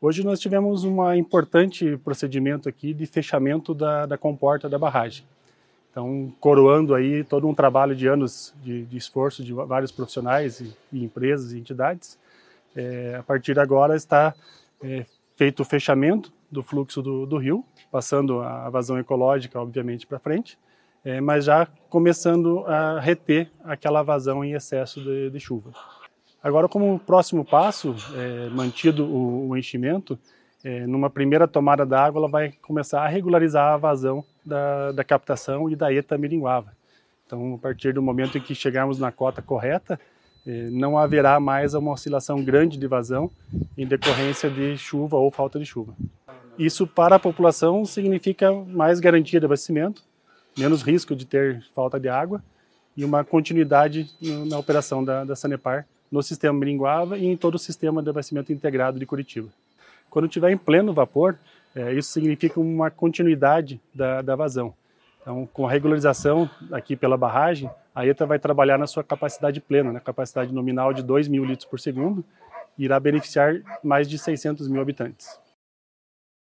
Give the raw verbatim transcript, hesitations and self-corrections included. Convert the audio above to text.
Hoje nós tivemos um importante procedimento aqui de fechamento da, da comporta da barragem. Então, coroando aí todo um trabalho de anos de, de esforço de vários profissionais e, e empresas e entidades, é, a partir de agora está é, feito o fechamento do fluxo do, do rio, passando a vazão ecológica, obviamente, para frente, é, mas já começando a reter aquela vazão em excesso de, de chuva. Agora, como próximo passo, é, mantido o, o enchimento, é, numa primeira tomada d'água, ela vai começar a regularizar a vazão da, da captação e da ETA Miringuava. Então, a partir do momento em que chegarmos na cota correta, é, não haverá mais uma oscilação grande de vazão em decorrência de chuva ou falta de chuva. Isso, para a população, significa mais garantia de abastecimento, menos risco de ter falta de água e uma continuidade na operação da, da Sanepar no sistema Miringuava e em todo o sistema de abastecimento integrado de Curitiba. Quando estiver em pleno vapor, é, isso significa uma continuidade da, da vazão. Então, com a regularização aqui pela barragem, a ETA vai trabalhar na sua capacidade plena, na capacidade nominal de dois mil litros por segundo, e irá beneficiar mais de seiscentos mil habitantes.